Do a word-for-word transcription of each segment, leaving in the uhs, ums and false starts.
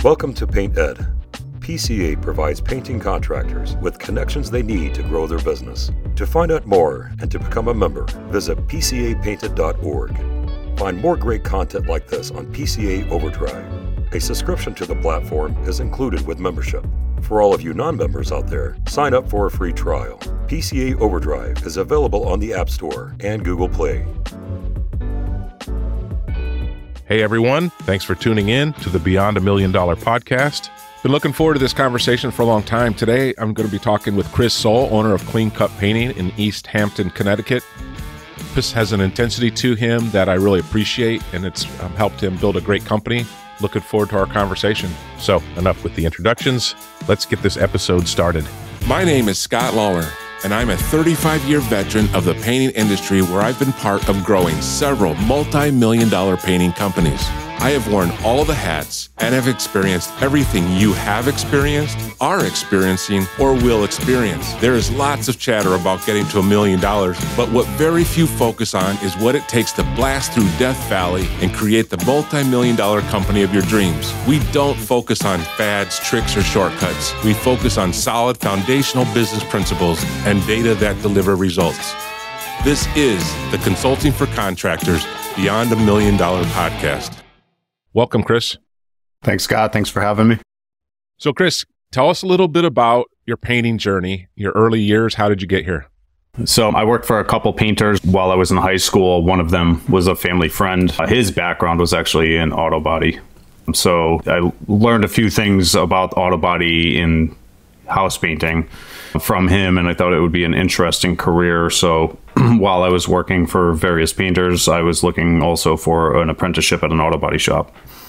Welcome to Paint Ed. P C A provides painting contractors with connections they need to grow their business. To find out more and to become a member, visit P C A painted dot org. Find more great content like this on P C A Overdrive. A subscription to the platform is included with membership. For all of you non-members out there, sign up for a free trial. P C A Overdrive is available on the App Store and Google Play. Hey everyone, thanks for tuning in to the Beyond a Million Dollar podcast. Been looking forward to this conversation for a long time. Today, I'm going to be talking with Chris Soule, owner of Clean Cut Painting in East Hampton, Connecticut. Chris has an intensity to him that I really appreciate, and it's um, helped him build a great company. Looking forward to our conversation. So, enough with the introductions. Let's get this episode started. My name is Scott Lawler, and I'm a thirty-five year veteran of the painting industry where I've been part of growing several multi-million dollar painting companies. I have worn all the hats and have experienced everything you have experienced, are experiencing, or will experience. There is lots of chatter about getting to a million dollars, but what very few focus on is what it takes to blast through Death Valley and create the multi-million dollar company of your dreams. We don't focus on fads, tricks, or shortcuts. We focus on solid foundational business principles and data that deliver results. This is the Consulting for Contractors Beyond a Million Dollar podcast. Welcome, Chris. Thanks, Scott. Thanks for having me. So, Chris, tell us a little bit about your painting journey, your early years. How did you get here? So I worked for a couple painters while I was in high school. One of them was a family friend. His background was actually in auto body. So I learned a few things about auto body in house painting from him, and I thought it would be an interesting career. So while I was working for various painters, I was looking also for an apprenticeship at an auto body shop.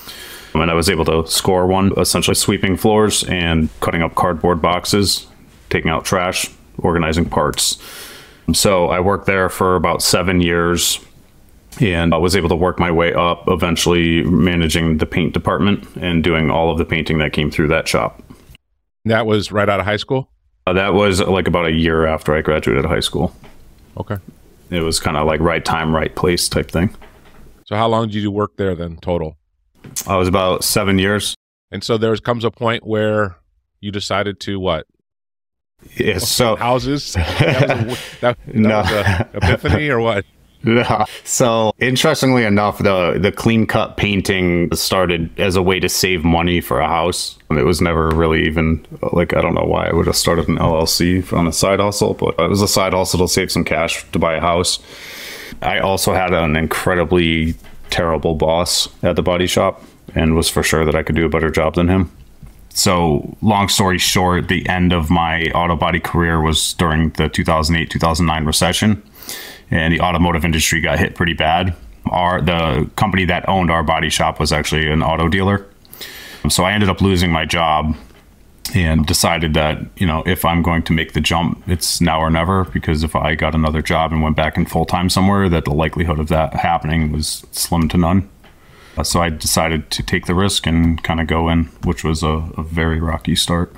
And I was able to score one, essentially sweeping floors and cutting up cardboard boxes, taking out trash, organizing parts. So I worked there for about seven years and I was able to work my way up, eventually managing the paint department and doing all of the painting that came through that shop. That was right out of high school? Uh, that was like about a year after I graduated high school. Okay. It was kind of like right time, right place type thing. So how long did you work there then total? I was about seven years. And so there comes a point where you decided to what? Yeah, so houses? That was, a, that, that no. was a epiphany or what? No. So interestingly enough, the the clean cut painting started as a way to save money for a house. It was never really even like, I don't know why I would have started an L L C on a side hustle, but it was a side hustle to save some cash to buy a house. I also had an incredibly terrible boss at the body shop and was for sure that I could do a better job than him. So long story short, the end of my auto body career was during the two thousand eight, two thousand nine recession. And the automotive industry got hit pretty bad. Our the company that owned our body shop was actually an auto dealer. So I ended up losing my job and decided that, you know, if I'm going to make the jump, it's now or never, because if I got another job and went back in full time somewhere, that the likelihood of that happening was slim to none. So I decided to take the risk and kind of go in, which was a, a very rocky start.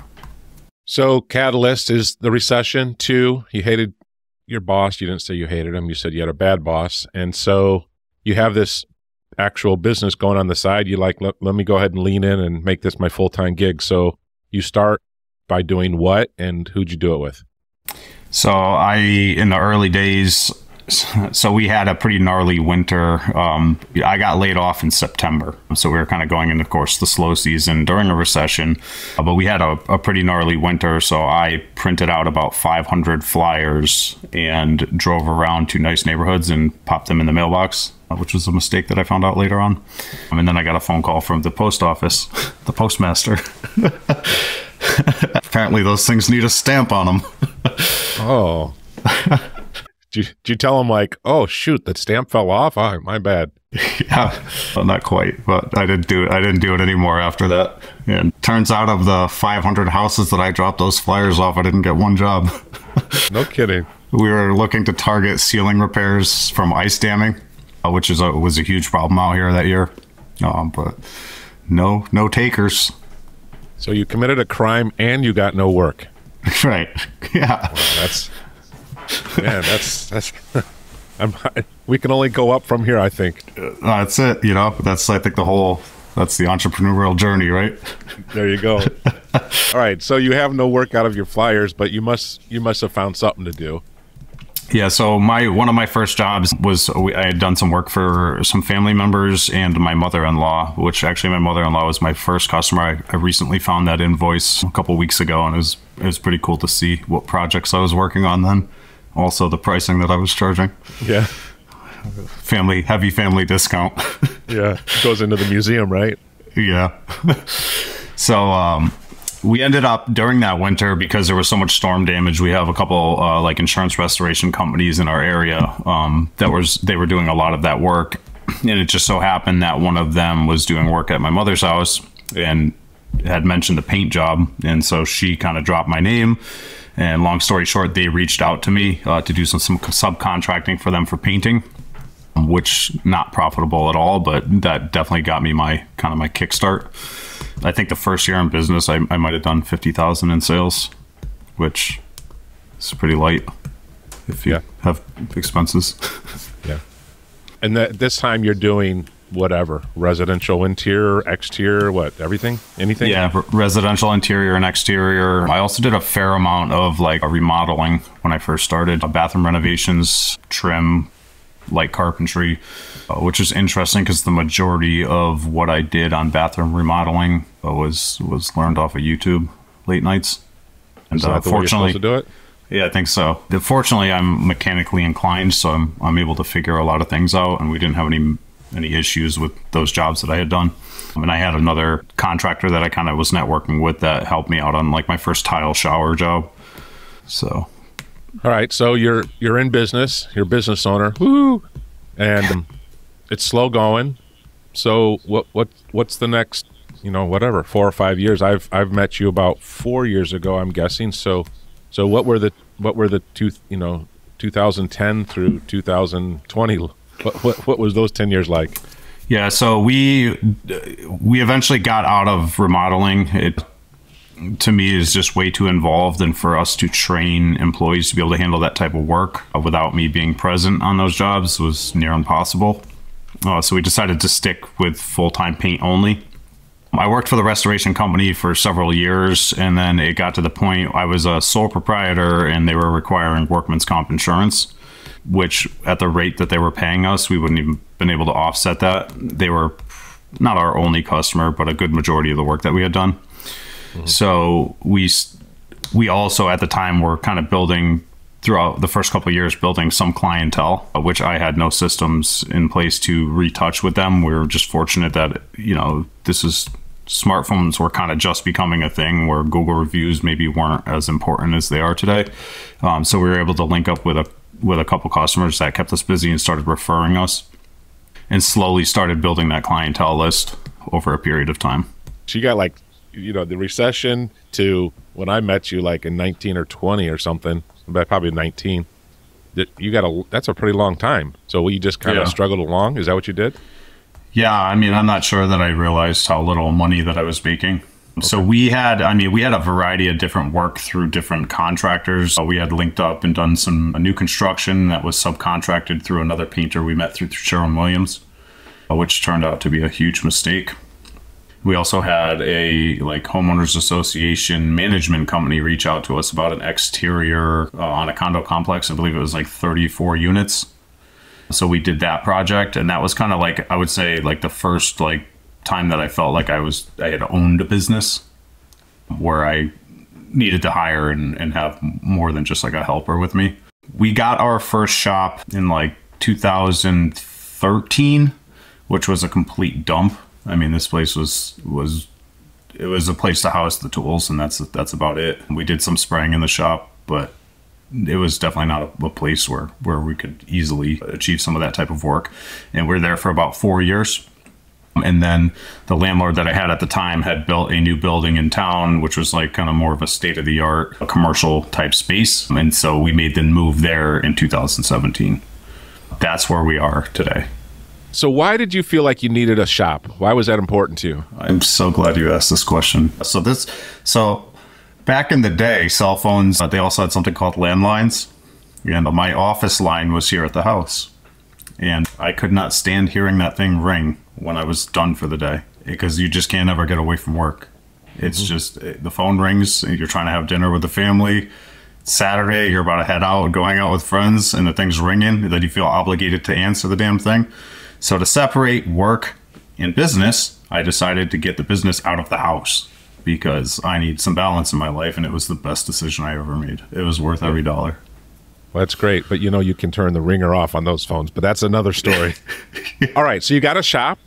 So catalyst is the recession too. You hated your boss. You didn't say you hated him. You said you had a bad boss. And so you have this actual business going on the side. You like, let, let me go ahead and lean in and make this my full-time gig. So you start by doing what, and who'd you do it with? So I, in the early days, so we had a pretty gnarly winter. Um, I got laid off in September. So we were kind of going into, of course, the slow season during a recession. Uh, but we had a, a pretty gnarly winter. So I printed out about five hundred flyers and drove around to nice neighborhoods and popped them in the mailbox, which was a mistake that I found out later on. Um, and then I got a phone call from the post office, the postmaster. Apparently those things need a stamp on them. Oh. Did you, did you tell him like, oh, shoot, that stamp fell off? Oh, my bad. Yeah, well, not quite, but I didn't do it. I didn't do it anymore after that. And turns out of the five hundred houses that I dropped those flyers off, I didn't get one job. No kidding. We were looking to target ceiling repairs from ice damming, uh, which is a, was a huge problem out here that year. Um, but no, no takers. So you committed a crime and you got no work. Right. Yeah. Well, that's... Man, that's that's. I'm, we can only go up from here, I think. Uh, that's it. You know, that's I think the whole that's the entrepreneurial journey, right? There you go. All right. So you have no work out of your flyers, but you must you must have found something to do. Yeah, so my one of my first jobs was I had done some work for some family members and my mother-in-law, which actually my mother-in-law was my first customer. I, I recently found that invoice a couple weeks ago, and it was it was pretty cool to see what projects I was working on then. Also the pricing that I was charging. Yeah. Family, heavy family discount. Yeah, it goes into the museum, right? Yeah. So um we ended up during that winter, because there was so much storm damage, we have a couple uh, like insurance restoration companies in our area um, that was they were doing a lot of that work. And it just so happened that one of them was doing work at my mother's house and had mentioned the paint job. And so she kind of dropped my name. And long story short, they reached out to me uh, to do some, some subcontracting for them for painting, which not profitable at all, but that definitely got me my kind of my kickstart. I think the first year in business, I, I might have done fifty thousand in sales, which is pretty light if you yeah. have expenses. Yeah. And that this time you're doing whatever, residential interior, exterior, what, everything, anything? Yeah, r- residential interior and exterior. I also did a fair amount of like a remodeling when I first started, bathroom renovations, trim, light carpentry, uh, which is interesting because the majority of what I did on bathroom remodeling uh, was was learned off of YouTube late nights. And uh, fortunately, to do it. Yeah, I think so. Fortunately, I'm mechanically inclined, so I'm I'm able to figure a lot of things out, and we didn't have any any issues with those jobs that I had done. I mean, I had another contractor that I kind of was networking with that helped me out on like my first tile shower job. So. All right, so you're you're in business, you're a business owner, woo, and um, it's slow going. So what what what's the next, you know, whatever, four or five years? I've I've met you about four years ago, I'm guessing. So so what were the what were the two you know two thousand ten through two thousand twenty? What what what was those ten years like? Yeah, so we we eventually got out of remodeling. It to me is just way too involved, and for us to train employees to be able to handle that type of work uh, without me being present on those jobs was near impossible. Uh, so we decided to stick with full-time paint only. I worked for the restoration company for several years, and then it got to the point I was a sole proprietor and they were requiring workman's comp insurance, which at the rate that they were paying us, we wouldn't even been able to offset that. They were not our only customer, but a good majority of the work that we had done. So we we also at the time were kind of building throughout the first couple of years, building some clientele, which I had no systems in place to retouch with them. We were just fortunate that, you know, this is smartphones were kind of just becoming a thing where Google reviews maybe weren't as important as they are today. Um, so we were able to link up with a with a couple customers that kept us busy and started referring us, and slowly started building that clientele list over a period of time. So you got like, you know, the recession to when I met you like in nineteen or twenty or something, but probably nineteen, that you got a, that's a pretty long time. So we just kind yeah. of struggled along. Is that what you did? Yeah. I mean, I'm not sure that I realized how little money that I was making. Okay. So we had, I mean, we had a variety of different work through different contractors. Uh, we had linked up and done some a new construction that was subcontracted through another painter we met through, through Sherwin-Williams, uh, which turned out to be a huge mistake. We also had a like homeowners association management company reach out to us about an exterior uh, on a condo complex. I believe it was like thirty-four units. So we did that project, and that was kind of like, I would say like the first like time that I felt like I was I had owned a business where I needed to hire and, and have more than just like a helper with me. We got our first shop in like two thousand thirteen, which was a complete dump. I mean, this place was was it was a place to house the tools, and that's that's about it. We did some spraying in the shop, but it was definitely not a, a place where where we could easily achieve some of that type of work. And we were there for about four years. And then the landlord that I had at the time had built a new building in town, which was like kind of more of a state-of-the-art a commercial type space. And so we made the move there in two thousand seventeen. That's where we are today. So why did you feel like you needed a shop? Why was that important to you? I'm so glad you asked this question. So this, so back in the day, cell phones, they also had something called landlines. And my office line was here at the house. And I could not stand hearing that thing ring when I was done for the day. because you just can't ever get away from work. It's mm-hmm. just the phone rings, and you're trying to have dinner with the family. Saturday, you're about to head out, go hang out with friends, and the thing's ringing, that you feel obligated to answer the damn thing. So to separate work and business, I decided to get the business out of the house because I need some balance in my life, and it was the best decision I ever made. It was worth every dollar. Well, that's great, but you know you can turn the ringer off on those phones, but that's another story. All right, so you got a shop,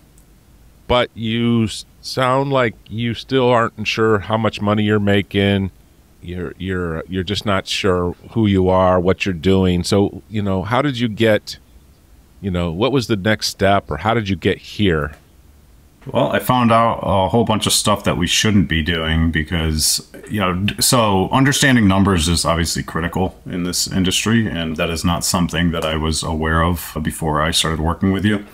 but you sound like you still aren't sure how much money you're making. You're you're you're just not sure who you are, what you're doing. So, you know, how did you get, you know, what was the next step, or how did you get here? Well, I found out a whole bunch of stuff that we shouldn't be doing because, you know, so understanding numbers is obviously critical in this industry, and that is not something that I was aware of before I started working with you.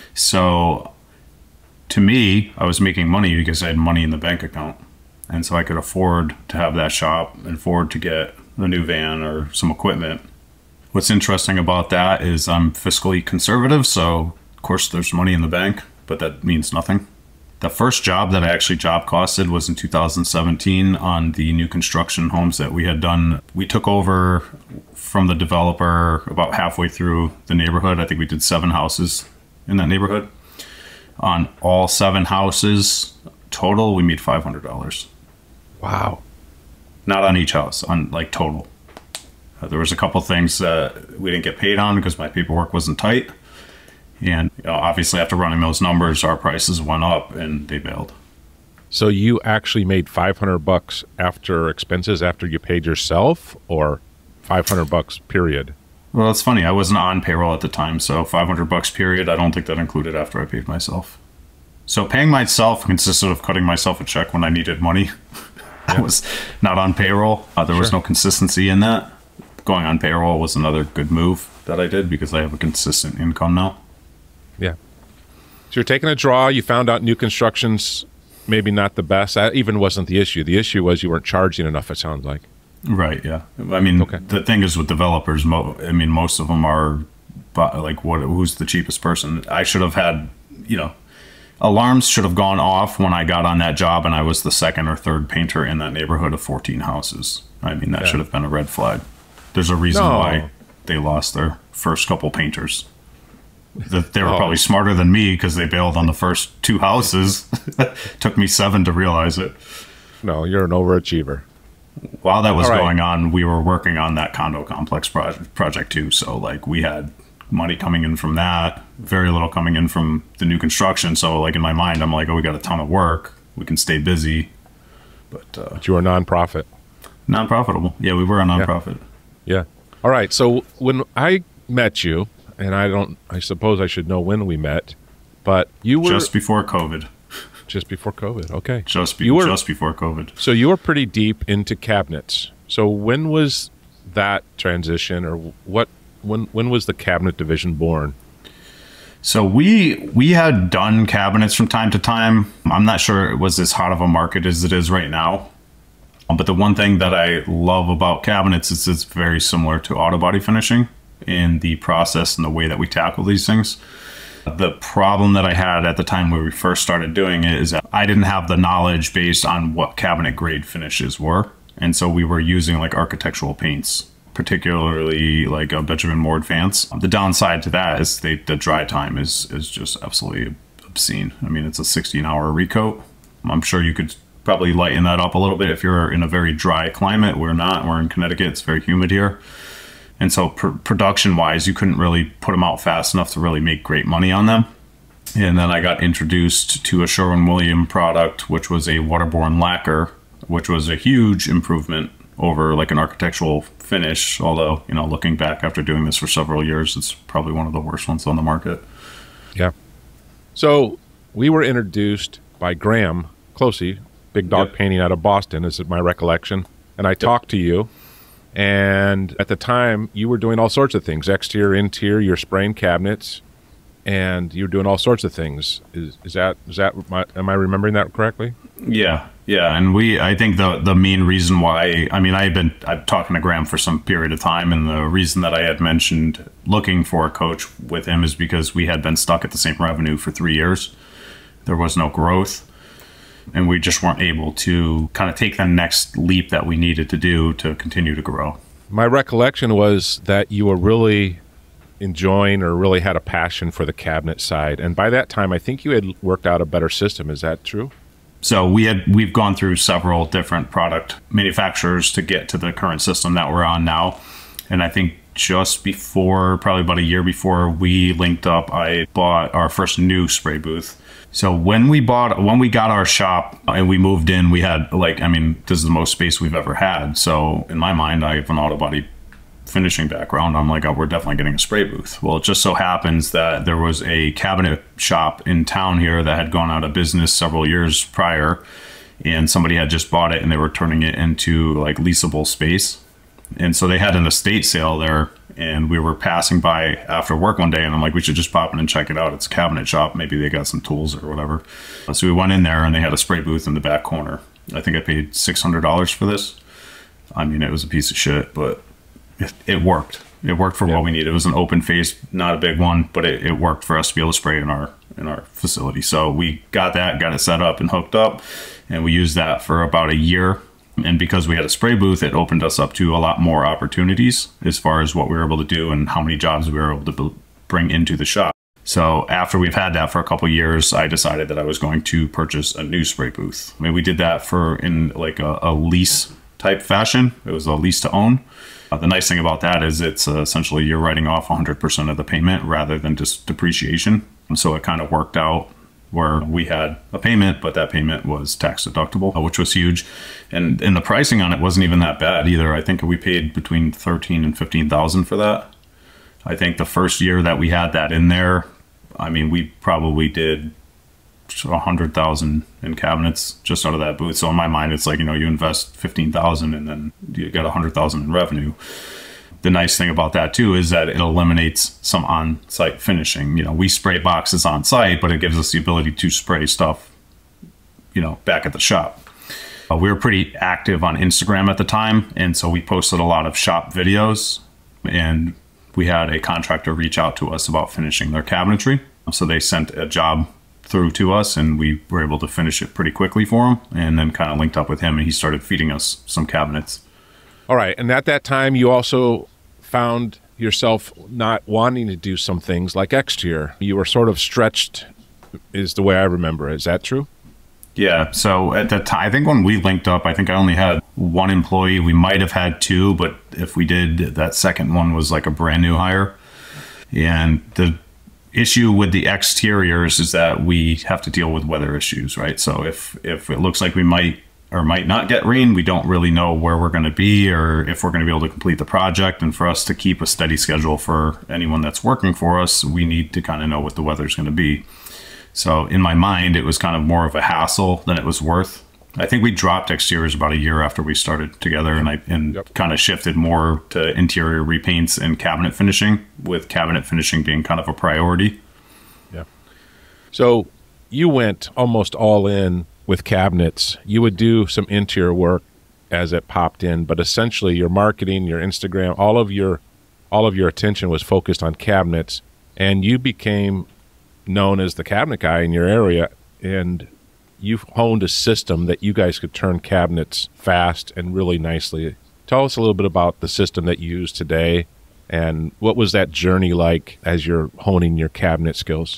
So to me, I was making money because I had money in the bank account. And so I could afford to have that shop and afford to get a new van or some equipment. What's interesting about that is I'm fiscally conservative. So, of course, there's money in the bank, but that means nothing. The first job that I actually job costed was in two thousand seventeen on the new construction homes that we had done. We took over from the developer about halfway through the neighborhood. I think we did seven houses in that neighborhood. On all seven houses total, we made five hundred dollars. Wow. Not on each house, on like total. Uh, there was a couple things that we didn't get paid on because my paperwork wasn't tight. And you know, obviously after running those numbers, our prices went up and they bailed. So you actually made five hundred bucks after expenses, after you paid yourself, or five hundred bucks period? Well, it's funny. I wasn't on payroll at the time. So five hundred bucks period. I don't think that included after I paid myself. So paying myself consisted of cutting myself a check when I needed money. I was not on payroll. Uh, there sure. was no consistency in that. Going on payroll was another good move that I did because I have a consistent income now. Yeah. So you're taking a draw. You found out new construction's maybe not the best. That even wasn't the issue. The issue was you weren't charging enough, it sounds like. Right, yeah. I mean, okay. The thing is with developers, mo- I mean, most of them are like, what? Who's the cheapest person? I should have had, you know, alarms should have gone off when I got on that job and I was the second or third painter in that neighborhood of fourteen houses. I mean, that yeah. should have been a red flag. There's a reason no. why they lost their first couple painters. They were oh. probably smarter than me because they bailed on the first two houses. Took me seven to realize it. No, you're an overachiever. While that was right. going on, we were working on that condo complex project, project too. So, like, we had money coming in from that, very little coming in from the new construction. So, like, in my mind, I'm like, oh, we got a ton of work. We can stay busy. But, uh, but you were a nonprofit. Non-profitable. Yeah, we were a nonprofit. Yeah. yeah. All right. So when I met you, and I don't, I suppose I should know when we met, but you were... Just before COVID. Just before COVID. Okay. Just, be, you were, just before COVID. So you were pretty deep into cabinets. So when was that transition, or what? When when was the cabinet division born? So we we had done cabinets from time to time. I'm not sure it was as hot of a market as it is right now. But the one thing that I love about cabinets is it's very similar to auto body finishing in the process and the way that we tackle these things. The problem that I had at the time when we first started doing it is that I didn't have the knowledge based on what cabinet grade finishes were. And so we were using like architectural paints, particularly like a Benjamin Moore Advance. The downside to that is they, the dry time is, is just absolutely obscene. I mean, it's a sixteen hour recoat. I'm sure you could probably lighten that up a little bit if you're in a very dry climate. We're not. We're in Connecticut. It's very humid here. And so pr- production-wise, you couldn't really put them out fast enough to really make great money on them. And then I got introduced to a Sherwin-Williams product, which was a waterborne lacquer, which was a huge improvement over like an architectural finish. Although, you know, looking back after doing this for several years, it's probably one of the worst ones on the market. Yeah. So we were introduced by Graham Closey, Big Dog yep. Painting out of Boston, is my recollection. And I yep. talked to you. And at the time, you were doing all sorts of things, exterior, interior, you're spraying cabinets, and you're doing all sorts of things. Is, is that, is that my, am I remembering that correctly? Yeah, yeah. And we, I think the the main reason why, I mean, I had been I'm talking to Graham for some period of time, and the reason that I had mentioned looking for a coach with him is because we had been stuck at the same revenue for three years. There was no growth. And we just weren't able to kind of take the next leap that we needed to do to continue to grow. My recollection was that you were really enjoying or really had a passion for the cabinet side. And by that time, I think you had worked out a better system. Is that true? So we had, we've gone through several different product manufacturers to get to the current system that we're on now. And I think just before, probably about a year before we linked up, I bought our first new spray booth. So when we bought, when we got our shop and we moved in, we had like, I mean, this is the most space we've ever had. So in my mind, I have an auto body finishing background. I'm like, oh, we're definitely getting a spray booth. Well, it just so happens that there was a cabinet shop in town here that had gone out of business several years prior, and somebody had just bought it and they were turning it into like leasable space. And so they had an estate sale there, and we were passing by after work one day, and I'm like, we should just pop in and check it out. It's a cabinet shop. Maybe they got some tools or whatever. So we went in there and they had a spray booth in the back corner. I think I paid six hundred dollars for this. I mean, it was a piece of shit, but it, it worked. It worked for yeah. what we needed. It was an open face, not a big one, but it, it worked for us to be able to spray in our in our facility. So we got that, got it set up and hooked up, and we used that for about a year. And because we had a spray booth, it opened us up to a lot more opportunities as far as what we were able to do and how many jobs we were able to bring into the shop. So after we've had that for a couple of years, I decided that I was going to purchase a new spray booth. I mean, we did that for in like a, a lease type fashion. It was a lease to own. Uh, the nice thing about that is it's uh, essentially you're writing off one hundred percent of the payment rather than just depreciation. And so it kind of worked out where we had a payment, but that payment was tax deductible, which was huge. And, and the pricing on it wasn't even that bad either. I think we paid between thirteen and fifteen thousand for that. I think the first year that we had that in there, I mean, we probably did a hundred thousand in cabinets just out of that booth. So in my mind, it's like, you know, you invest fifteen thousand and then you get a hundred thousand in revenue. The nice thing about that too is that it eliminates some on-site finishing. You know, we spray boxes on site, but it gives us the ability to spray stuff, you know, back at the shop. Uh, we were pretty active on Instagram at the time, and so we posted a lot of shop videos, and we had a contractor reach out to us about finishing their cabinetry. So they sent a job through to us, and we were able to finish it pretty quickly for him, and then kind of linked up with him, and he started feeding us some cabinets. All right. And at that time, you also found yourself not wanting to do some things like exterior. You were sort of stretched, is the way I remember. Is that true? Yeah. So at that time, I think when we linked up, I think I only had one employee. We might have had two, but if we did, that second one was like a brand new hire. And the issue with the exteriors is that we have to deal with weather issues, right? So if, if it looks like we might or might not get rain, we don't really know where we're going to be or if we're going to be able to complete the project. And for us to keep a steady schedule for anyone that's working for us, we need to kind of know what the weather's going to be. So in my mind, it was kind of more of a hassle than it was worth. I think we dropped exteriors about a year after we started together, and I and yep. kind of shifted more to interior repaints and cabinet finishing, with cabinet finishing being kind of a priority. Yeah. So you went almost all in with cabinets. You would do some interior work as it popped in, but essentially your marketing, your Instagram, all of your all of your attention was focused on cabinets, and you became known as the cabinet guy in your area, and you've honed a system that you guys could turn cabinets fast and really nicely. Tell us a little bit about the system that you use today, and what was that journey like as you're honing your cabinet skills?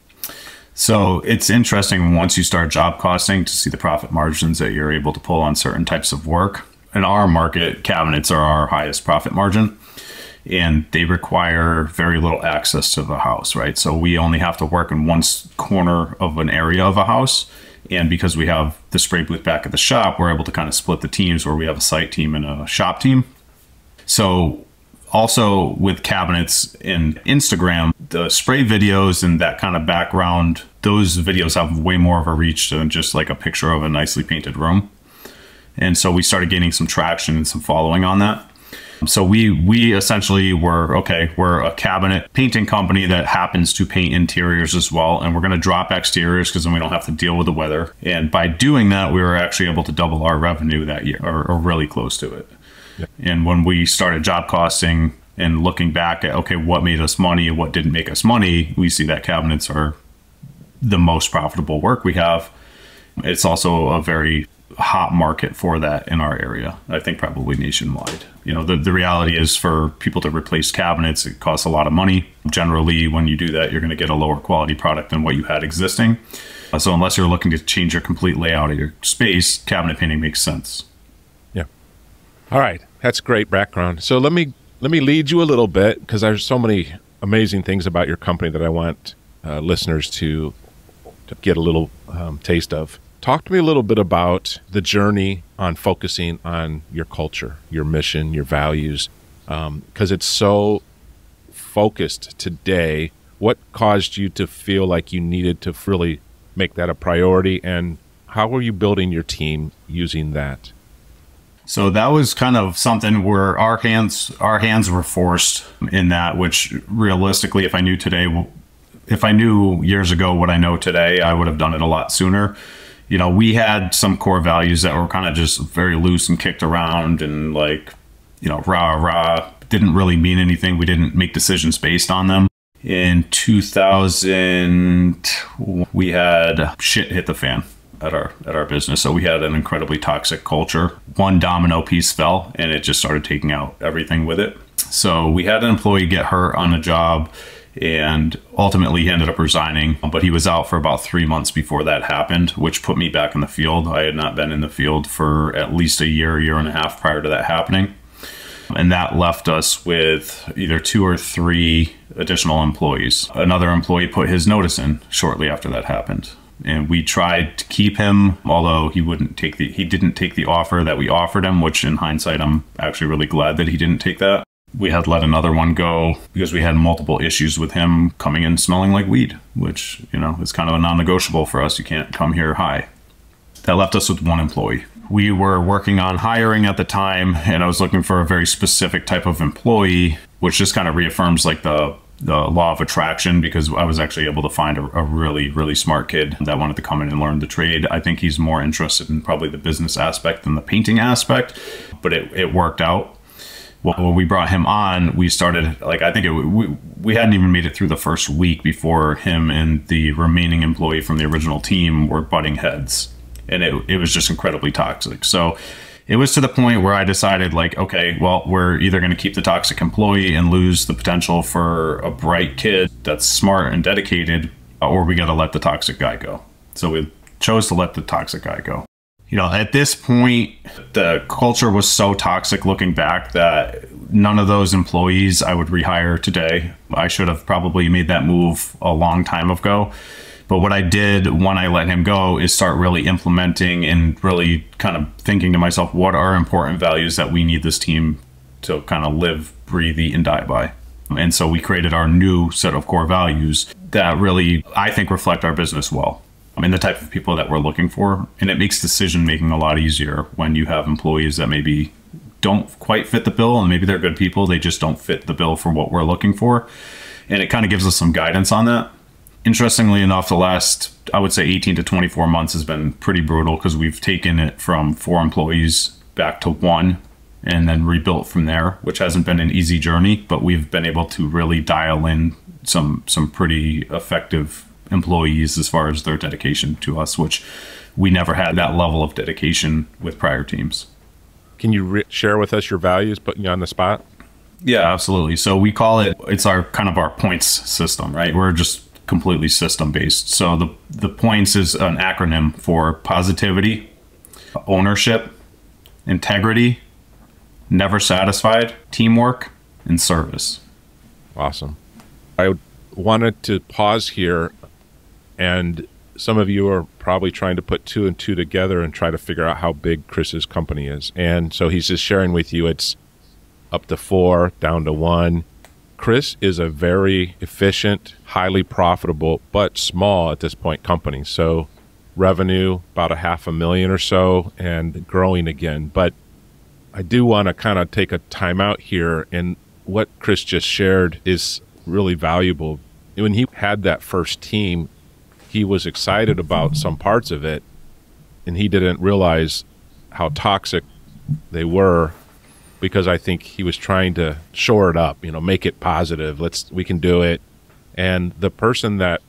So it's interesting once you start job costing to see the profit margins that you're able to pull on certain types of work. In our market, cabinets are our highest profit margin, and they require very little access to the house, right? So we only have to work in one corner of an area of a house. And because we have the spray booth back at the shop, we're able to kind of split the teams where we have a site team and a shop team. So also with cabinets in Instagram, the spray videos and that kind of background, those videos have way more of a reach than just like a picture of a nicely painted room. And so we started gaining some traction and some following on that. So we we essentially were, okay, we're a cabinet painting company that happens to paint interiors as well. And we're going to drop exteriors because then we don't have to deal with the weather. And by doing that, we were actually able to double our revenue that year, or, or really close to it. Yeah. And when we started job costing and looking back at, okay, what made us money and what didn't make us money, we see that cabinets are the most profitable work we have. It's also a very hot market for that in our area. I think probably nationwide. You know, the, the reality is for people to replace cabinets, it costs a lot of money. Generally, when you do that, you're going to get a lower quality product than what you had existing. Uh, so unless you're looking to change your complete layout of your space, cabinet painting makes sense. Yeah. All right. That's great background. So let me let me lead you a little bit, because there's so many amazing things about your company that I want uh, listeners to, to get a little um, taste of. Talk to me a little bit about the journey on focusing on your culture, your mission, your values, because um, it's so focused today. What caused you to feel like you needed to really make that a priority, and how were you building your team using that? So that was kind of something where our hands our hands were forced in that, which realistically, if I knew today, if I knew years ago what I know today, I would have done it a lot sooner. You know, we had some core values that were kind of just very loose and kicked around and like, you know, rah, rah, didn't really mean anything. We didn't make decisions based on them. In two thousand, we had shit hit the fan at our at our business. So we had an incredibly toxic culture. One domino piece fell and it just started taking out everything with it. So we had an employee get hurt on a job, and ultimately he ended up resigning, but he was out for about three months before that happened, which put me back in the field. I had not been in the field for at least a year, year and a half prior to that happening. And that left us with either two or three additional employees. Another employee put his notice in shortly after that happened. And we tried to keep him, although he wouldn't take the, he didn't take the offer that we offered him, which in hindsight, I'm actually really glad that he didn't take that. We had let another one go because we had multiple issues with him coming in smelling like weed, which, you know, is kind of a non-negotiable for us. You can't come here high. That left us with one employee. We were working on hiring at the time, and I was looking for a very specific type of employee, which just kind of reaffirms like the, the law of attraction, because I was actually able to find a, a really, really smart kid that wanted to come in and learn the trade. I think he's more interested in probably the business aspect than the painting aspect, but it, it worked out. Well, when we brought him on, we started, like, I think it, we, we hadn't even made it through the first week before him and the remaining employee from the original team were butting heads. And it, it was just incredibly toxic. So it was to the point where I decided, like, okay, well, we're either going to keep the toxic employee and lose the potential for a bright kid that's smart and dedicated, or we got to let the toxic guy go. So we chose to let the toxic guy go. You know, at this point, the culture was so toxic looking back that none of those employees I would rehire today. I should have probably made that move a long time ago. But what I did when I let him go is start really implementing and really kind of thinking to myself, what are important values that we need this team to kind of live, breathe, eat, and die by? And so we created our new set of core values that really, I think, reflect our business well. I mean, the type of people that we're looking for. And it makes decision making a lot easier when you have employees that maybe don't quite fit the bill, and maybe they're good people, they just don't fit the bill for what we're looking for. And it kind of gives us some guidance on that. Interestingly enough, the last, I would say eighteen to twenty-four months has been pretty brutal, because we've taken it from four employees back to one and then rebuilt from there, which hasn't been an easy journey, but we've been able to really dial in some some pretty effective employees as far as their dedication to us, which we never had that level of dedication with prior teams. Can you re- share with us your values, putting you on the spot? Yeah, absolutely. So we call it, it's our kind of our points system, right? We're just completely system based. So the, the points is an acronym for positivity, ownership, integrity, never satisfied, teamwork, and service. Awesome. I wanted to pause here, and some of you are probably trying to put two and two together and try to figure out how big Chris's company is. And so he's just sharing with you it's up to four, down to one. Chris is a very efficient, highly profitable, but small at this point company. So revenue about a half a million or so and growing again. But I do want to kind of take a time out here, and what Chris just shared is really valuable. When he had that first team, he was excited about some parts of it, and he didn't realize how toxic they were, because I think he was trying to shore it up, you know, make it positive. Let's, we can do it. And the person that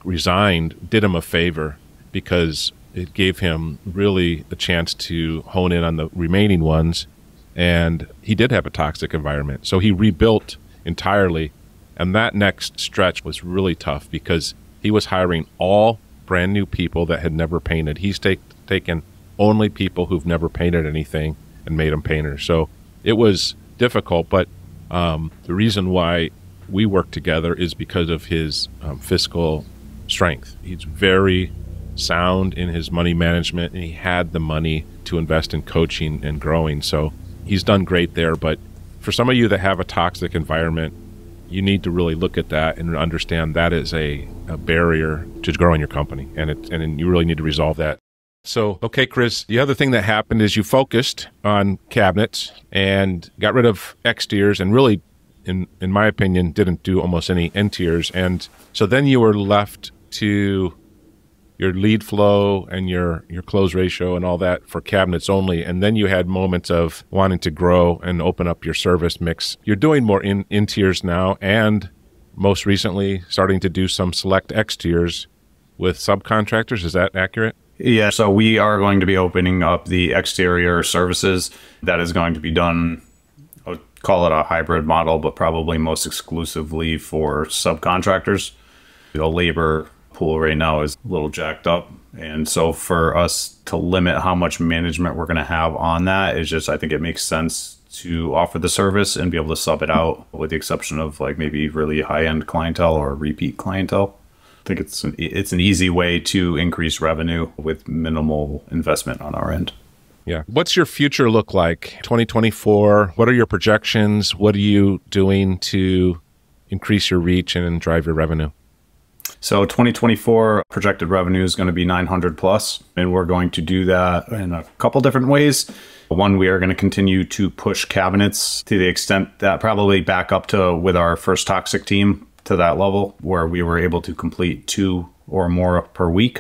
resigned did him a favor because it gave him really a chance to hone in on the remaining ones. And he did have a toxic environment. So he rebuilt entirely. And that next stretch was really tough because he was hiring all brand new people that had never painted. He's take, taken only people who've never painted anything and made them painters. So it was difficult, but um, the reason why we work together is because of his um, fiscal strength. He's very sound in his money management, and he had the money to invest in coaching and growing. So he's done great there. But for some of you that have a toxic environment, you need to really look at that and understand that is a, a barrier to growing your company. And it, and you really need to resolve that. So, okay, Chris, the other thing that happened is you focused on cabinets and got rid of exteriors and really, in in my opinion, didn't do almost any interiors. And so then you were left to your lead flow and your, your close ratio and all that for cabinets only. And then you had moments of wanting to grow and open up your service mix. You're doing more in interiors now, and most recently starting to do some select exteriors with subcontractors. Is that accurate? Yeah, so we are going to be opening up the exterior services. That is going to be done, I would call it a hybrid model, but probably most exclusively for subcontractors. The labor pool right now is a little jacked up. And so for us to limit how much management we're going to have on that is just, I think it makes sense to offer the service and be able to sub it out, with the exception of like maybe really high-end clientele or repeat clientele. I think it's an, it's an easy way to increase revenue with minimal investment on our end. Yeah. What's your future look like? twenty twenty-four, what are your projections? What are you doing to increase your reach and drive your revenue? So twenty twenty-four projected revenue is going to be nine hundred plus, and we're going to do that in a couple different ways. One, we are going to continue to push cabinets to the extent that probably back up to with our first toxic team to that level where we were able to complete two or more per week.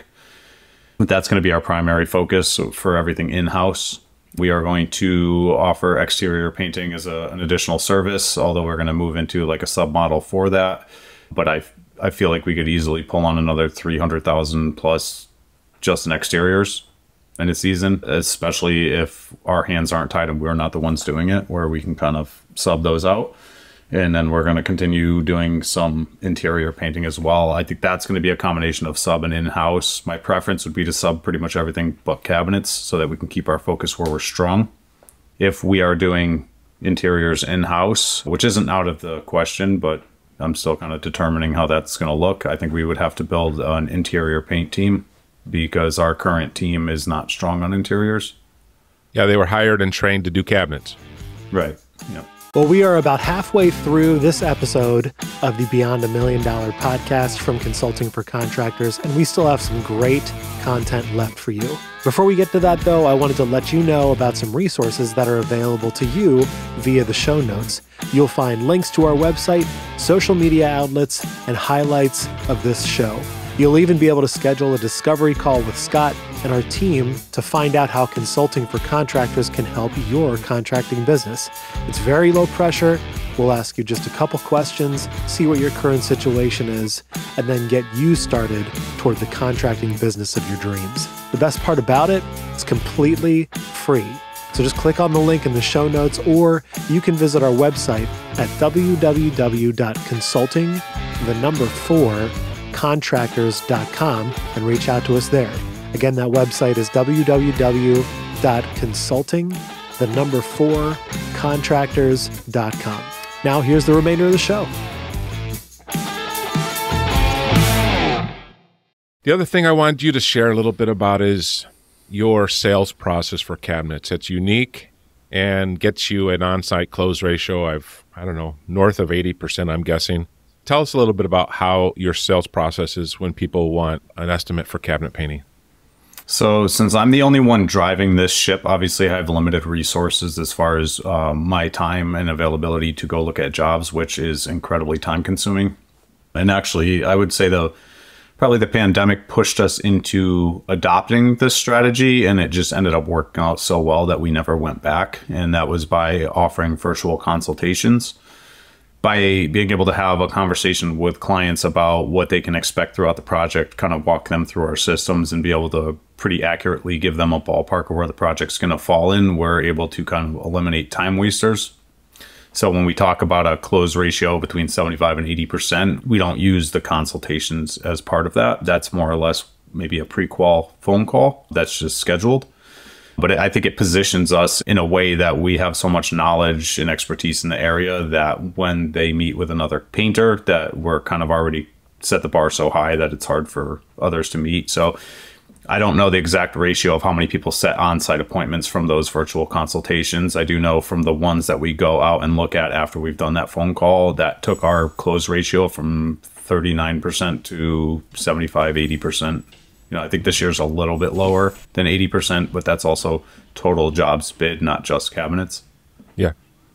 But that's going to be our primary focus for everything in-house. We are going to offer exterior painting as a, an additional service, although we're going to move into like a submodel for that. But I I feel like we could easily pull on another three hundred thousand plus just in exteriors in a season, especially if our hands aren't tied and we're not the ones doing it, where we can kind of sub those out. And then we're going to continue doing some interior painting as well. I think that's going to be a combination of sub and in-house. My preference would be to sub pretty much everything but cabinets so that we can keep our focus where we're strong. If we are doing interiors in-house, which isn't out of the question, but I'm still kind of determining how that's going to look, I think we would have to build an interior paint team because our current team is not strong on interiors. Yeah, they were hired and trained to do cabinets. Right. Yeah. Well, we are about halfway through this episode of the Beyond a Million Dollar podcast from Consulting for Contractors, and we still have some great content left for you. Before we get to that, though, I wanted to let you know about some resources that are available to you via the show notes. You'll find links to our website, social media outlets, and highlights of this show. You'll even be able to schedule a discovery call with Scott and our team to find out how Consulting for Contractors can help your contracting business. It's very low pressure. We'll ask you just a couple questions, see what your current situation is, and then get you started toward the contracting business of your dreams. The best part about it, it's completely free. So just click on the link in the show notes, or you can visit our website at w w w dot consulting, the number four, contractors dot com and reach out to us there. Again, that website is w w w dot consulting, the number four, contractors dot com. Now here's the remainder of the show. The other thing I wanted you to share a little bit about is your sales process for cabinets. It's unique and gets you an on-site close ratio of, I don't know, north of eighty percent, I'm guessing. Tell us a little bit about how your sales process is when people want an estimate for cabinet painting. So since I'm the only one driving this ship, obviously I have limited resources as far as uh, my time and availability to go look at jobs, which is incredibly time consuming. And actually, I would say the probably the pandemic pushed us into adopting this strategy, and it just ended up working out so well that we never went back. And that was by offering virtual consultations. by being able to have a conversation with clients about what they can expect throughout the project, kind of walk them through our systems and be able to pretty accurately give them a ballpark of where the project's going to fall in, we're able to kind of eliminate time wasters. So when we talk about a close ratio between seventy-five and eighty percent, we don't use the consultations as part of that. That's more or less maybe a pre-qual phone call that's just scheduled. But I think it positions us in a way that we have so much knowledge and expertise in the area that when they meet with another painter, that we're kind of already set the bar so high that it's hard for others to meet. So I don't know the exact ratio of how many people set on-site appointments from those virtual consultations. I do know from the ones that we go out and look at after we've done that phone call, that took our close ratio from thirty-nine percent to seventy-five, eighty percent. You know, I think this year's a little bit lower than eighty percent, but that's also total jobs bid, not just cabinets. Yeah.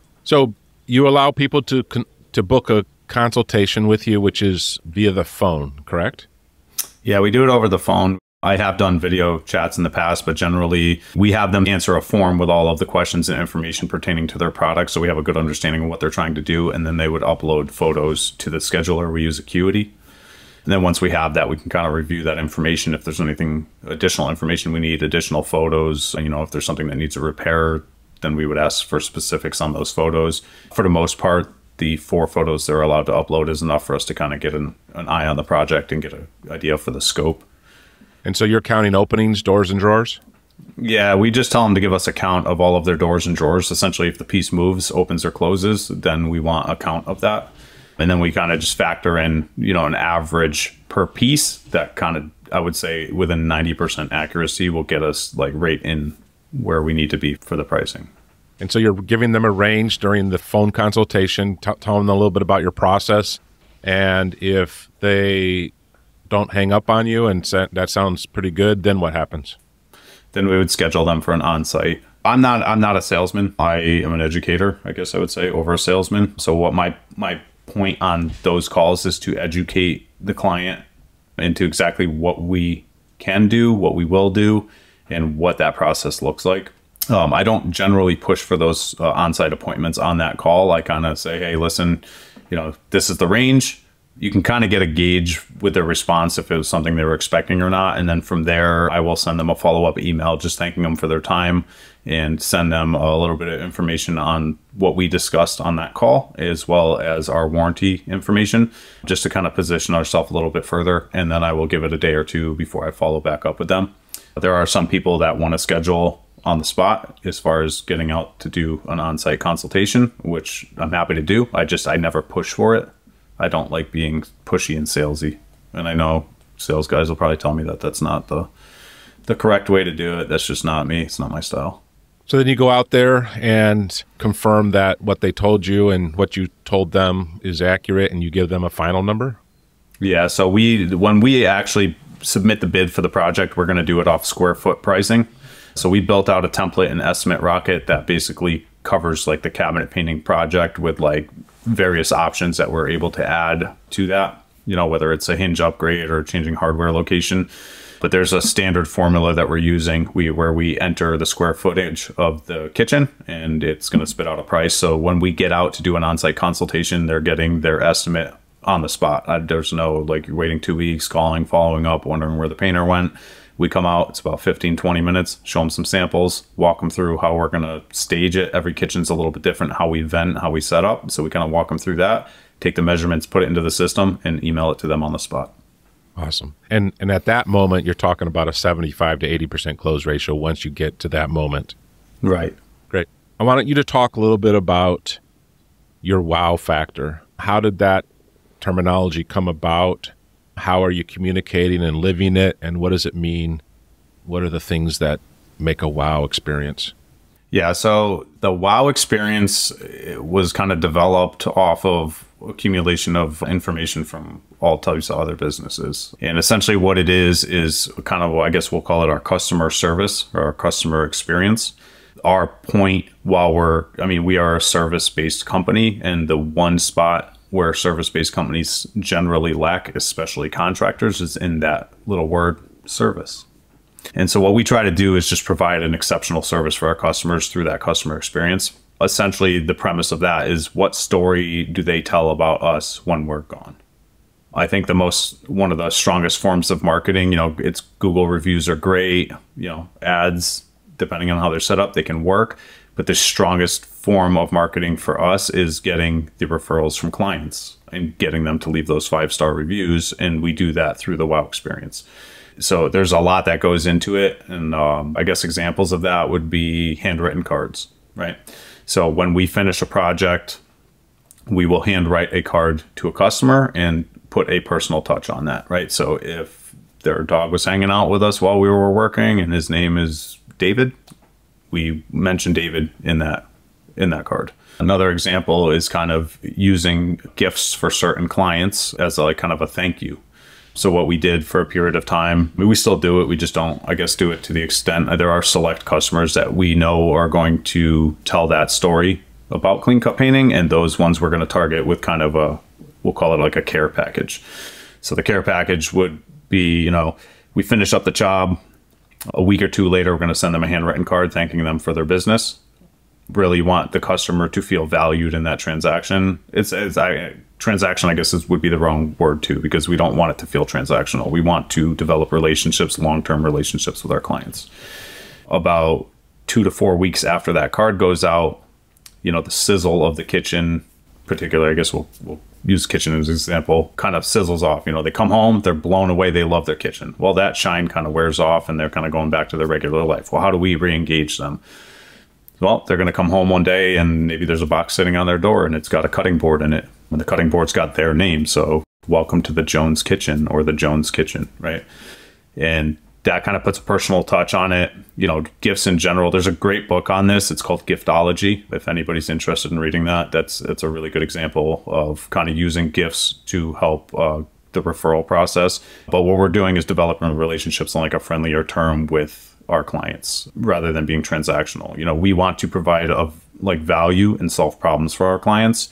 So you allow people to con- to book a consultation with you, which is via the phone, correct? Yeah, we do it over the phone. I have done video chats in the past, but generally we have them answer a form with all of the questions and information pertaining to their product, so we have a good understanding of what they're trying to do, and then they would upload photos to the scheduler. We use Acuity. And then once we have that, we can kind of review that information. If there's anything additional information we need, additional photos, you know, if there's something that needs a repair, then we would ask for specifics on those photos. For the most part, the four photos they're allowed to upload is enough for us to kind of get an, an eye on the project and get an idea for the scope. And so you're counting openings, doors, and drawers? Yeah, we just tell them to give us a count of all of their doors and drawers. Essentially, if the piece moves, opens, or closes, then we want a count of that. And then we kind of just factor in, you know, an average per piece that kind of, I would say, within ninety percent accuracy will get us like right in where we need to be for the pricing. And so you're giving them a range during the phone consultation, t- telling them a little bit about your process. And if they don't hang up on you and say, that sounds pretty good, then what happens? Then we would schedule them for an on-site. I'm not I'm not a salesman. I am an educator, I guess I would say, over a salesman. So what my my point on those calls is to educate the client into exactly what we can do, what we will do, and what that process looks like. Um, I don't generally push for those uh, on-site appointments on that call. I kind of say, hey, listen, you know, this is the range. You can kind of get a gauge with their response if it was something they were expecting or not. And then from there, I will send them a follow-up email just thanking them for their time and send them a little bit of information on what we discussed on that call, as well as our warranty information, just to kind of position ourselves a little bit further. And then I will give it a day or two before I follow back up with them. There are some people that want to schedule on the spot as far as getting out to do an on-site consultation, which I'm happy to do. I just, I never push for it. I don't like being pushy and salesy. And I know sales guys will probably tell me that that's not the the correct way to do it. That's just not me. It's not my style. So then you go out there and confirm that what they told you and what you told them is accurate, and you give them a final number? Yeah. So we, when we actually submit the bid for the project, we're going to do it off square foot pricing. So we built out a template in Estimate Rocket that basically covers like the cabinet painting project with like various options that we're able to add to that, you know, whether it's a hinge upgrade or changing hardware location. But there's a standard formula that we're using we where we enter the square footage of the kitchen, and it's going to spit out a price. So when we get out to do an on-site consultation, they're getting their estimate on the spot. Uh, there's no like you're waiting two weeks, calling, following up, wondering where the painter went. We come out, it's about fifteen, twenty minutes, show them some samples, walk them through how we're going to stage it. Every kitchen's a little bit different, how we vent, how we set up. So we kind of walk them through that, take the measurements, put it into the system, and email it to them on the spot. Awesome. And and at that moment, you're talking about a seventy-five to eighty percent close ratio once you get to that moment. Right. Great. I wanted you to talk a little bit about your wow factor. How did that terminology come about? How are you communicating and living it? And what does it mean? What are the things that make a wow experience? Yeah, so the wow experience was kind of developed off of accumulation of information from all types of other businesses. And essentially what it is, is kind of, I guess we'll call it our customer service or our customer experience. Our point while we're, I mean, we are a service-based company, and the one spot where service-based companies generally lack, especially contractors, is in that little word, service. And so what we try to do is just provide an exceptional service for our customers through that customer experience. essentially the premise of that is, what story do they tell about us when we're gone? I think the most, one of the strongest forms of marketing, you know, it's Google reviews are great, you know, ads, depending on how they're set up, they can work. But the strongest form of marketing for us is getting the referrals from clients and getting them to leave those five-star reviews. And we do that through the WOW experience. So there's a lot that goes into it. And um, I guess examples of that would be handwritten cards, right? So when we finish a project, we will handwrite a card to a customer and put a personal touch on that, right? So if their dog was hanging out with us while we were working and his name is David, we mention David in that in that card. Another example is kind of using gifts for certain clients as a, like kind of a thank you. So what we did for a period of time, I mean, we still do it, we just don't, I guess, do it to the extent. There are select customers that we know are going to tell that story about clean cut painting, and those ones we're going to target with kind of a, we'll call it like a care package. So the care package would be, you know, we finish up the job. A week or two later, we're going to send them a handwritten card thanking them for their business. Really want the customer to feel valued in that transaction. It's, it's I, transaction, I guess, is, would be the wrong word too, because we don't want it to feel transactional. We want to develop relationships, long-term relationships with our clients. About two to four weeks after that card goes out, you know, the sizzle of the kitchen, particularly, I guess we'll, we'll use kitchen as an example, kind of sizzles off. You know, they come home, they're blown away, they love their kitchen. Well, that shine kind of wears off and they're kind of going back to their regular life. Well, how do we re-engage them? Well, they're going to come home one day and maybe there's a box sitting on their door and it's got a cutting board in it. And the cutting board's got their name. So welcome to the Jones Kitchen or the Jones Kitchen, right? And that kind of puts a personal touch on it. You know, gifts in general, there's a great book on this. It's called Giftology. If anybody's interested in reading that, that's that's a really good example of kind of using gifts to help uh, the referral process. But what we're doing is developing relationships on like a friendlier term with our clients rather than being transactional. You know, we want to provide of like value and solve problems for our clients.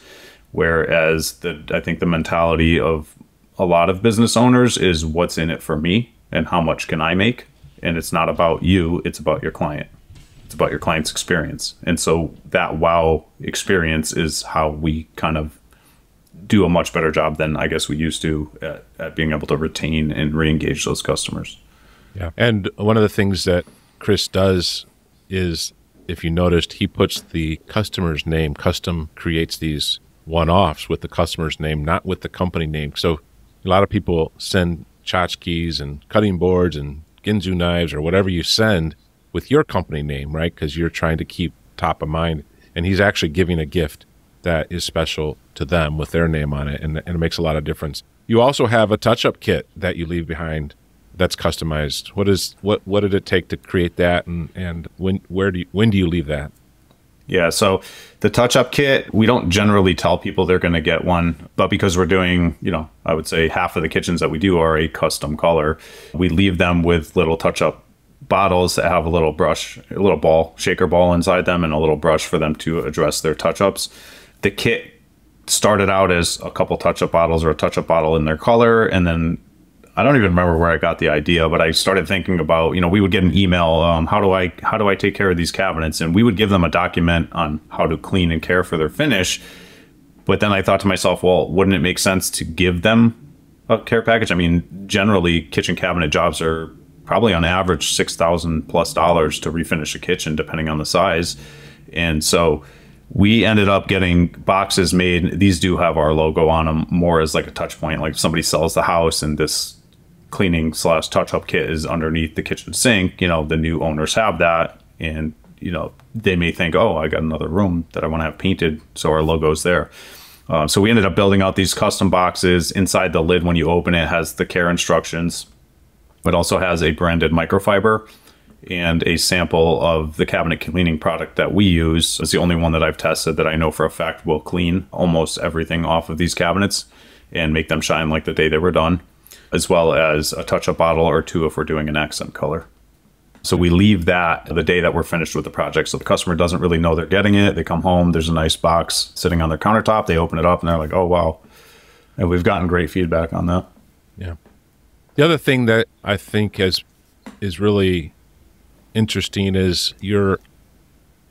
Whereas the I think the mentality of a lot of business owners is what's in it for me and how much can I make? And it's not about you, it's about your client. It's about your client's experience. And so that WOW experience is how we kind of do a much better job than I guess we used to at, at being able to retain and re-engage those customers. Yeah. And one of the things that Chris does is, if you noticed, he puts the customer's name, custom creates these one-offs with the customer's name, not with the company name. So a lot of people send tchotchkes and cutting boards and Ginsu knives or whatever you send with your company name, right? Because you're trying to keep top of mind. And he's actually giving a gift that is special to them with their name on it. And, and it makes a lot of difference. You also have a touch-up kit that you leave behind that's customized. What is what what did it take to create that, and, and when where do you, when do you leave that? Yeah, so the touch-up kit, we don't generally tell people they're going to get one, but because we're doing, you know, I would say half of the kitchens that we do are a custom color, we leave them with little touch-up bottles that have a little brush, a little ball, shaker ball inside them, and a little brush for them to address their touch-ups. The kit started out as a couple touch-up bottles or a touch-up bottle in their color, and then I don't even remember where I got the idea, but I started thinking about, you know, we would get an email, um, how do I how do I take care of these cabinets? And we would give them a document on how to clean and care for their finish. But then I thought to myself, well, wouldn't it make sense to give them a care package? I mean, generally, kitchen cabinet jobs are probably on average six thousand plus dollars to refinish a kitchen, depending on the size. And so we ended up getting boxes made. These do have our logo on them more as like a touch point. Like if somebody sells the house and this cleaning slash touch-up kit is underneath the kitchen sink, you know, the new owners have that, and you know, they may think, oh, I got another room that I want to have painted, so our logo's there. Uh, so we ended up building out these custom boxes. Inside the lid, when you open it, has the care instructions. It also has a branded microfiber and a sample of the cabinet cleaning product that we use. It's the only one that I've tested that I know for a fact will clean almost everything off of these cabinets and make them shine like the day they were done, as well as a touch-up bottle or two if we're doing an accent color. So we leave that the day that we're finished with the project. So the customer doesn't really know they're getting it. They come home, there's a nice box sitting on their countertop. They open it up and they're like, oh, wow. And we've gotten great feedback on that. Yeah. The other thing that I think is, is really interesting is you're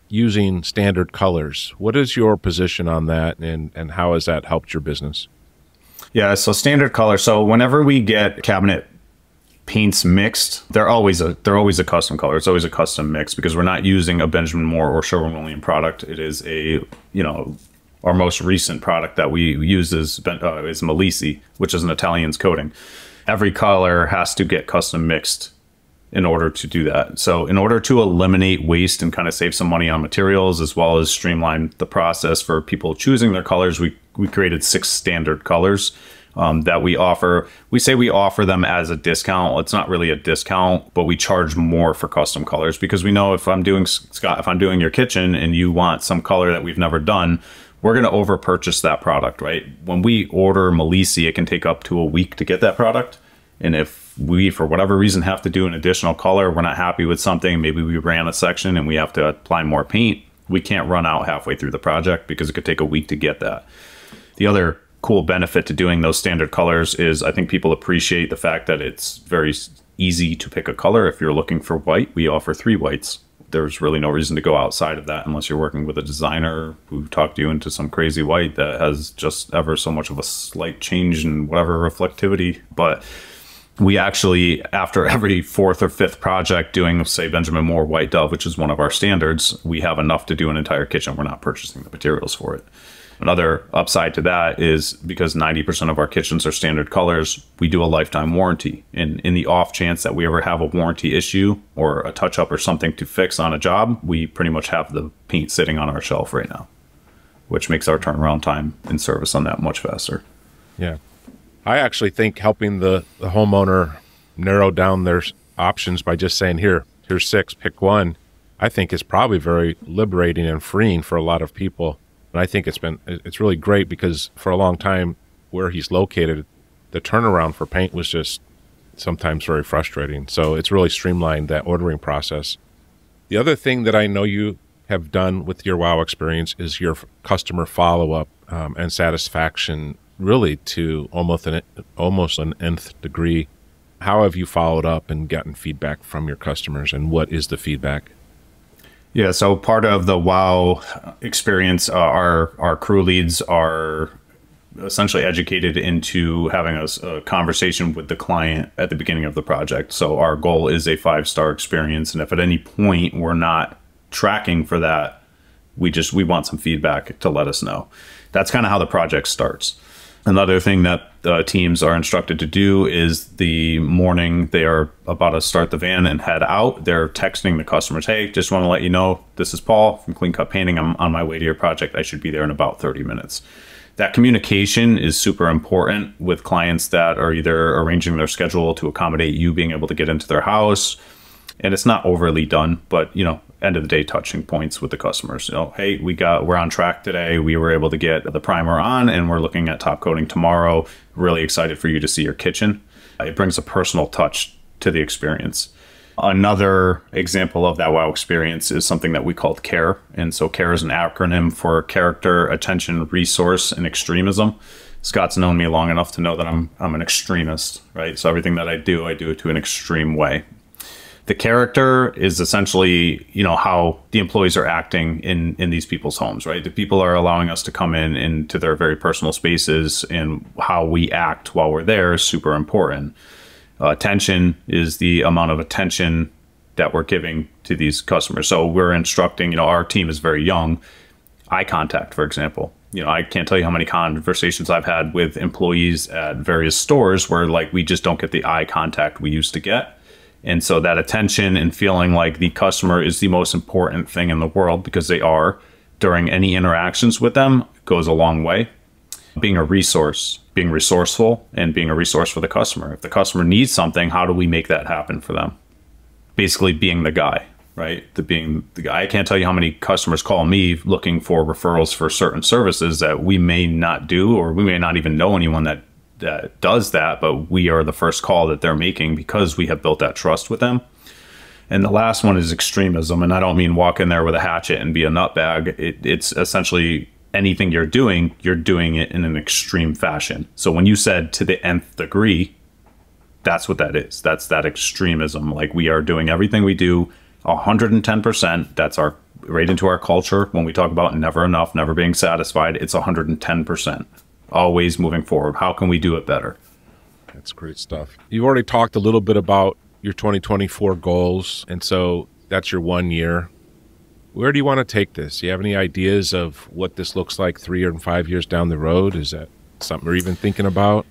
using standard colors. What is your position on that, and, and how has that helped your business? Yeah, so standard color. So whenever we get cabinet paints mixed, they're always a they're always a custom color. It's always a custom mix because we're not using a Benjamin Moore or Sherwin-Williams product. It is a, you know, our most recent product that we use is uh, is Malisi, which is an Italian's coating. Every color has to get custom mixed in order to do that. So in order to eliminate waste and kind of save some money on materials, as well as streamline the process for people choosing their colors, we we created six standard colors um, that we offer. We say we offer them as a discount. It's not really a discount, but we charge more for custom colors because we know if I'm doing, Scott, if I'm doing your kitchen and you want some color that we've never done, we're going to over purchase that product, right? When we order Malisi, it can take up to a week to get that product. And if we, for whatever reason, have to do an additional color, we're not happy with something, maybe we ran a section and we have to apply more paint, we can't run out halfway through the project because it could take a week to get that. The other cool benefit to doing those standard colors is I think people appreciate the fact that it's very easy to pick a color. If you're looking for white, we offer three whites. There's really no reason to go outside of that unless you're working with a designer who talked you into some crazy white that has just ever so much of a slight change in whatever reflectivity. But we actually, after every fourth or fifth project doing, say, Benjamin Moore White Dove, which is one of our standards, we have enough to do an entire kitchen. We're not purchasing the materials for it. Another upside to that is because ninety percent of our kitchens are standard colors, we do a lifetime warranty. And in the off chance that we ever have a warranty issue or a touch up or something to fix on a job, we pretty much have the paint sitting on our shelf right now, which makes our turnaround time in service on that much faster. Yeah. I actually think helping the, the homeowner narrow down their options by just saying, here, here's six, pick one, I think is probably very liberating and freeing for a lot of people. And I think it's been, it's really great because for a long time where he's located, the turnaround for paint was just sometimes very frustrating. So it's really streamlined that ordering process. The other thing that I know you have done with your WOW experience is your customer follow-up um, and satisfaction, really to almost an almost an nth degree. How have you followed up and gotten feedback from your customers, and what is the feedback? Yeah, so part of the WOW experience, uh, our our crew leads are essentially educated into having a, a conversation with the client at the beginning of the project. So our goal is a five-star experience, and if at any point we're not tracking for that, we just we want some feedback to let us know. That's kind of how the project starts. Another thing that uh, teams are instructed to do is the morning they are about to start the van and head out, they're texting the customers, hey, just want to let you know, this is Paul from Clean Cut Painting. I'm on my way to your project. I should be there in about thirty minutes. That communication is super important with clients that are either arranging their schedule to accommodate you being able to get into their house. And it's not overly done, but, you know, end of the day touching points with the customers. You know, hey, we got, we're on track today. We were able to get the primer on and we're looking at top coating tomorrow. Really excited for you to see your kitchen. It brings a personal touch to the experience. Another example of that WOW experience is something that we called CARE. And so CARE is an acronym for character, attention, resource, and extremism. Scott's known me long enough to know that I'm I'm an extremist, right? So everything that I do, I do it to an extreme way. The character is essentially, you know, how the employees are acting in, in these people's homes, right? The people are allowing us to come in into their very personal spaces, and how we act while we're there is super important. Uh, attention is the amount of attention that we're giving to these customers. So we're instructing, you know, our team is very young. Eye contact, for example. You know, I can't tell you how many conversations I've had with employees at various stores where, like, we just don't get the eye contact we used to get. And so that attention and feeling like the customer is the most important thing in the world, because they are, during any interactions with them, goes a long way. Being a resource, being resourceful, and being a resource for the customer. If the customer needs something, how do we make that happen for them? Basically being the guy, right? The being the guy. I can't tell you how many customers call me looking for referrals for certain services that we may not do, or we may not even know anyone that that does that, but we are the first call that they're making because we have built that trust with them. And the last one is extremism. And I don't mean walk in there with a hatchet and be a nutbag. It, it's essentially anything you're doing, you're doing it in an extreme fashion. So when you said to the nth degree, that's what that is. That's that extremism. Like, we are doing everything we do one hundred ten percent. That's our right into our culture. When we talk about never enough, never being satisfied, it's one hundred ten percent. Always moving forward. How can we do it better? That's great stuff. You've already talked a little bit about your twenty twenty-four goals, and so that's your one year. Where do you want to take this? Do you have any ideas of what this looks like three or five years down the road? Is that something you're even thinking about?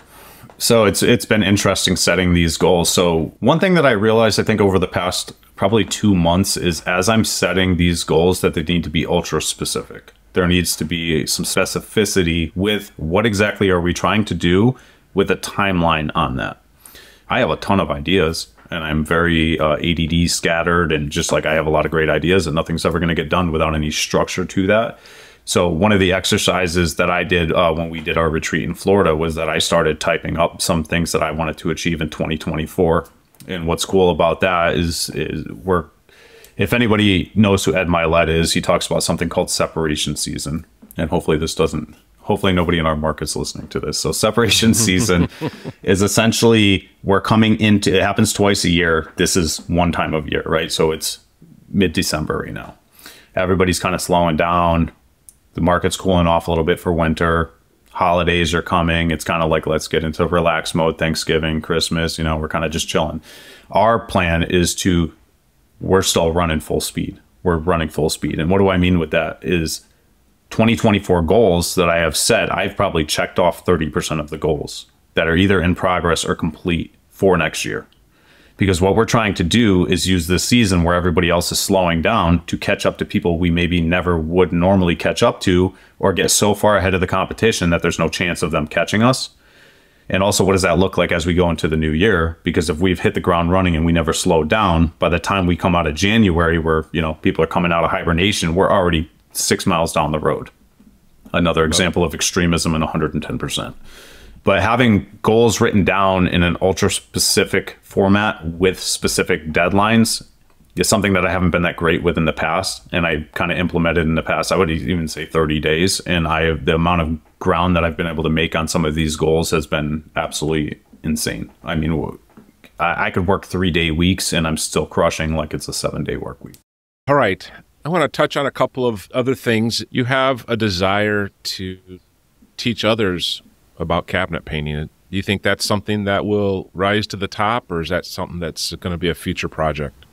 So it's it's been interesting setting these goals. So one thing that I realized, I think, over the past probably two months is as I'm setting these goals that they need to be ultra specific. There needs to be some specificity with what exactly are we trying to do with a timeline on that. I have a ton of ideas and I'm very uh, A D D scattered, and just like I have a lot of great ideas and nothing's ever going to get done without any structure to that. So one of the exercises that I did uh, when we did our retreat in Florida was that I started typing up some things that I wanted to achieve in twenty twenty-four. And what's cool about that is, is we're, if anybody knows who Ed Milet is, he talks about something called separation season. And hopefully this doesn't, hopefully nobody in our market's listening to this. So separation season is essentially we're coming into, it happens twice a year. This is one time of year, right? So it's mid-December right now. Everybody's kind of slowing down. The market's cooling off a little bit for winter. Holidays are coming. It's kind of like, let's get into relax mode. Thanksgiving, Christmas, you know, we're kind of just chilling. Our plan is to, we're still running full speed. We're running full speed. And what do I mean with that is twenty twenty-four goals that I have set, I've probably checked off thirty percent of the goals that are either in progress or complete for next year. Because what we're trying to do is use this season where everybody else is slowing down to catch up to people we maybe never would normally catch up to, or get so far ahead of the competition that there's no chance of them catching us. And also, what does that look like as we go into the new year? Because if we've hit the ground running and we never slowed down, by the time we come out of January, where, you know, people are coming out of hibernation, we're already six miles down the road. Another example of extremism in one hundred ten percent. But having goals written down in an ultra specific format with specific deadlines is something that I haven't been that great with in the past. And I kind of implemented in the past, I would even say thirty days. And I the amount of ground that I've been able to make on some of these goals has been absolutely insane. I mean, I, I could work three day weeks and I'm still crushing like it's a seven day work week. All right. I want to touch on a couple of other things. You have a desire to teach others about cabinet painting. Do you think that's something that will rise to the top, or is that something that's going to be a future project?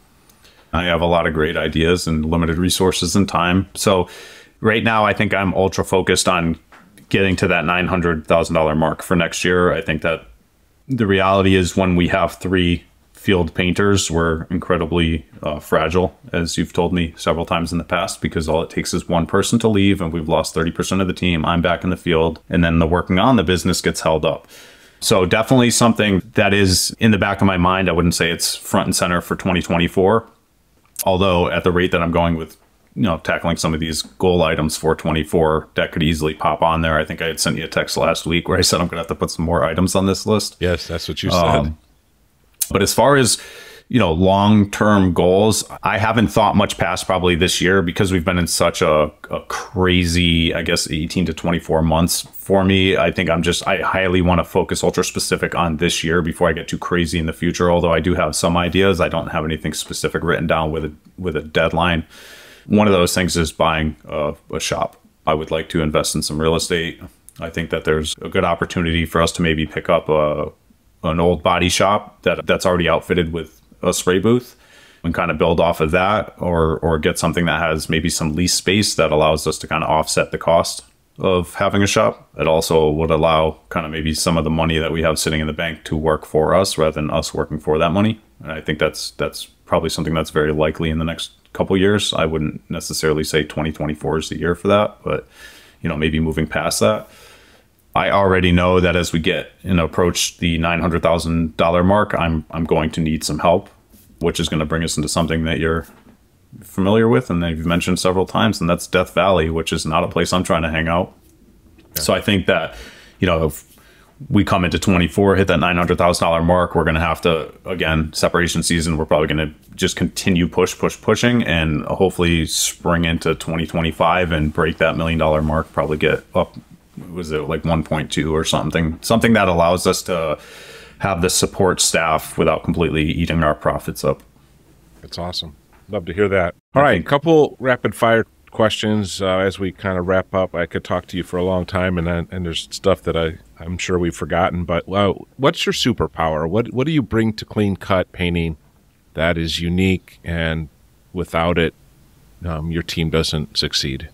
I have a lot of great ideas and limited resources and time. So right now, I think I'm ultra focused on getting to that nine hundred thousand dollars mark for next year. I think that the reality is when we have three field painters, we're incredibly uh, fragile, as you've told me several times in the past, because all it takes is one person to leave and we've lost thirty percent of the team. I'm back in the field, and then the working on the business gets held up. So definitely something that is in the back of my mind. I wouldn't say it's front and center for twenty twenty-four. Although at the rate that I'm going with, you know, tackling some of these goal items for twenty-four, that could easily pop on there. I think I had sent you a text last week where I said I'm going to have to put some more items on this list. Yes, that's what you said. Um, but as far as, you know, long-term goals, I haven't thought much past probably this year because we've been in such a, a crazy, I guess, eighteen to twenty-four months for me. I think I'm just, I highly want to focus ultra specific on this year before I get too crazy in the future. Although I do have some ideas, I don't have anything specific written down with a, with a deadline. One of those things is buying a, a shop. I would like to invest in some real estate. I think that there's a good opportunity for us to maybe pick up a, an old body shop that that's already outfitted with a spray booth and kind of build off of that, or or get something that has maybe some lease space that allows us to kind of offset the cost of having a shop. It also would allow kind of maybe some of the money that we have sitting in the bank to work for us rather than us working for that money. And I think that's that's probably something that's very likely in the next couple years. I wouldn't necessarily say twenty twenty-four is the year for that, but you know, maybe moving past that. I already know that as we get and approach the nine hundred thousand dollars mark, I'm I'm going to need some help, which is going to bring us into something that you're familiar with and that you've mentioned several times, and that's Death Valley, which is not a place I'm trying to hang out. Okay. So I think that, you know, if we come into twenty-four, hit that nine hundred thousand dollars mark, we're going to have to, again, separation season, we're probably going to just continue push, push, pushing, and hopefully spring into twenty twenty-five and break that million dollar mark, probably get up, was it like one point two or something, something that allows us to have the support staff without completely eating our profits up. That's awesome. Love to hear that. All right, a couple rapid fire questions uh, as we kind of wrap up. I could talk to you for a long time, and uh, and there's stuff that I I'm sure we've forgotten. But uh, what's your superpower? What what do you bring to Clean Cut Painting that is unique, and without it, um, your team doesn't succeed?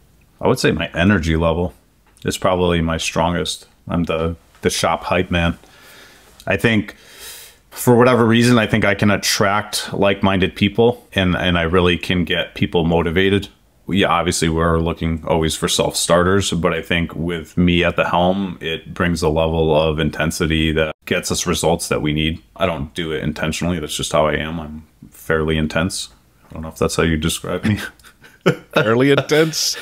I would say my energy level is probably my strongest. I'm the the shop hype man. I think for whatever reason, I think I can attract like-minded people, and and I really can get people motivated. Yeah, obviously we're looking always for self-starters, but I think with me at the helm, it brings a level of intensity that gets us results that we need. I don't do it intentionally. That's just how I am. I'm fairly intense. I don't know if that's how you describe me. Fairly intense?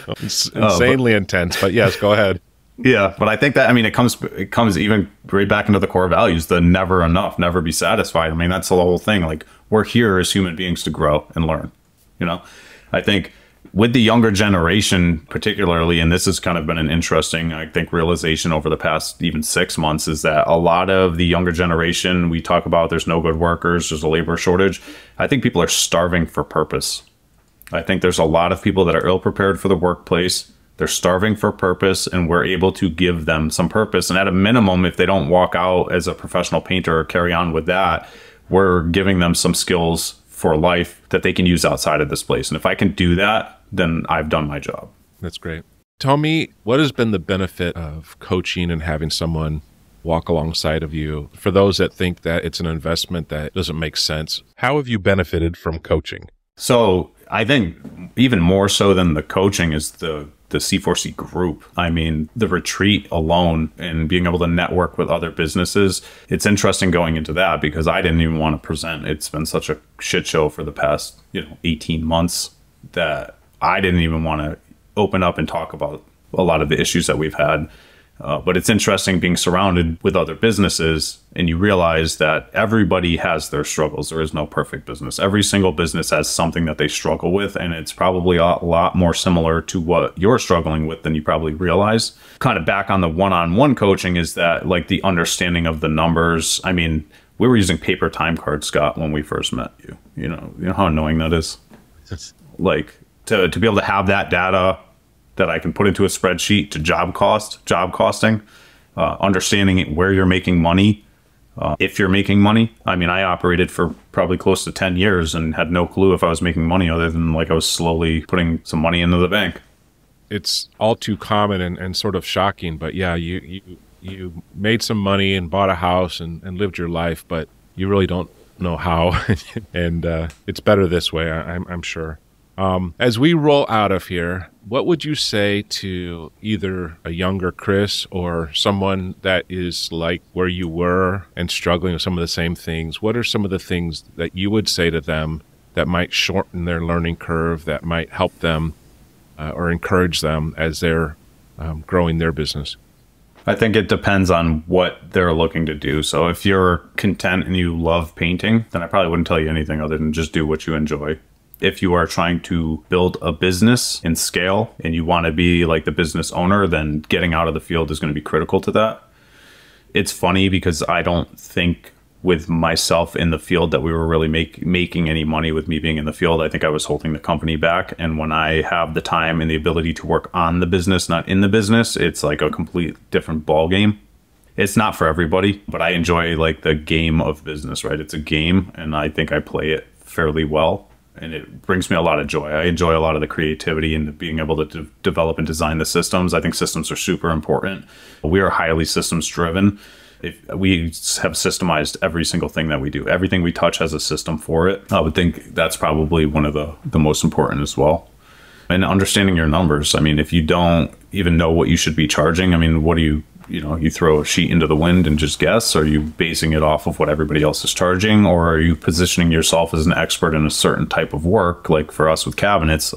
Insanely uh, but, intense, but yes, go ahead. Yeah, but I think that, I mean, it comes it comes even right back into the core values, the never enough, never be satisfied. I mean, that's the whole thing. Like, we're here as human beings to grow and learn, you know? I think with the younger generation particularly, and this has kind of been an interesting, I think, realization over the past even six months, is that a lot of the younger generation, we talk about there's no good workers, there's a labor shortage. I think people are starving for purpose. I think there's a lot of people that are ill-prepared for the workplace. They're starving for purpose, and we're able to give them some purpose. And at a minimum, if they don't walk out as a professional painter or carry on with that, we're giving them some skills for life that they can use outside of this place. And if I can do that, then I've done my job. That's great. Tell me, what has been the benefit of coaching and having someone walk alongside of you? For those that think that it's an investment that doesn't make sense, how have you benefited from coaching? So I think even more so than the coaching is the the C four C group. I mean, the retreat alone and being able to network with other businesses. It's interesting going into that because I didn't even want to present. It's been such a shit show for the past, you know, eighteen months that I didn't even want to open up and talk about a lot of the issues that we've had. Uh, but it's interesting being surrounded with other businesses, and you realize that everybody has their struggles. There is no perfect business. Every single business has something that they struggle with, and it's probably a lot more similar to what you're struggling with than you probably realize. Kind of back on the one-on-one coaching is that, like, the understanding of the numbers. I mean, we were using paper time cards, Scott, when we first met you. You know, you know how annoying that is? It's like, to, to be able to have that data that I can put into a spreadsheet to job cost, job costing, uh, understanding where you're making money, uh, if you're making money. I mean, I operated for probably close to ten years and had no clue if I was making money other than like I was slowly putting some money into the bank. It's all too common and, and sort of shocking, but yeah, you, you, you made some money and bought a house and, and lived your life, but you really don't know how. and uh, it's better this way, I, I'm, I'm sure. Um, as we roll out of here, what would you say to either a younger Chris or someone that is like where you were and struggling with some of the same things? What are some of the things that you would say to them that might shorten their learning curve, that might help them uh, or encourage them as they're um, growing their business? I think it depends on what they're looking to do. So if you're content and you love painting, then I probably wouldn't tell you anything other than just do what you enjoy. If you are trying to build a business and scale and you want to be like the business owner, then getting out of the field is going to be critical to that. It's funny because I don't think with myself in the field that we were really make, making any money with me being in the field. I think I was holding the company back. And when I have the time and the ability to work on the business, not in the business, it's like a complete different ball game. It's not for everybody, but I enjoy like the game of business, right? It's a game and I think I play it fairly well. And it brings me a lot of joy. I enjoy a lot of the creativity and being able to de- develop and design the systems. I think systems are super important. We are highly systems driven. If we have systemized every single thing that we do. Everything we touch has a system for it. I would think that's probably one of the, the most important as well. And understanding your numbers. I mean, if you don't even know what you should be charging, I mean, what do you, you know, you throw a sheet into the wind and just guess? Are you basing it off of what everybody else is charging? Or are you positioning yourself as an expert in a certain type of work? Like for us with cabinets,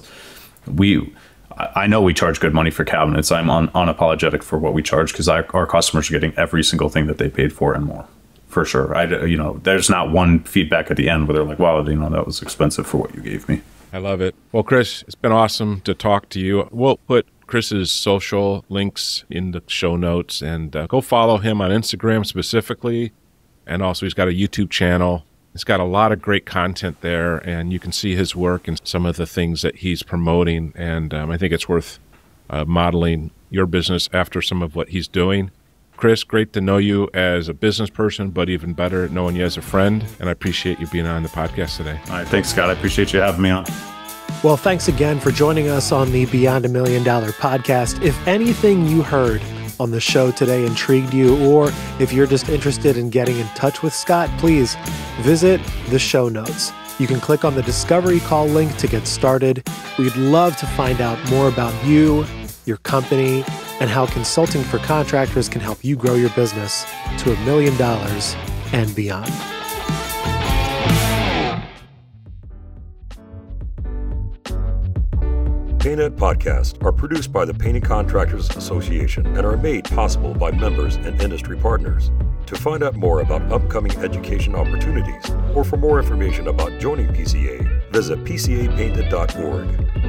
we, I know we charge good money for cabinets. I'm un, unapologetic for what we charge because our, our customers are getting every single thing that they paid for and more, for sure. I, you know, there's not one feedback at the end where they're like, wow, you know, that was expensive for what you gave me. I love it. Well, Chris, it's been awesome to talk to you. We'll put Chris's social links in the show notes, and uh, go follow him on Instagram specifically. And also he's got a YouTube channel. He's got a lot of great content there, and you can see his work and some of the things that he's promoting. And um, I think it's worth uh, modeling your business after some of what he's doing. Chris, great to know you as a business person, but even better knowing you as a friend. And I appreciate you being on the podcast today. All right. Thanks, Scott. I appreciate you having me on. Well, thanks again for joining us on the Beyond a Million Dollar podcast. If anything you heard on the show today intrigued you, or if you're just interested in getting in touch with Scott, please visit the show notes. You can click on the Discovery Call link to get started. We'd love to find out more about you, your company, and how consulting for contractors can help you grow your business to a million dollars and beyond. PaintNet podcasts are produced by the Painting Contractors Association and are made possible by members and industry partners. To find out more about upcoming education opportunities or for more information about joining P C A, visit P C A painted dot org.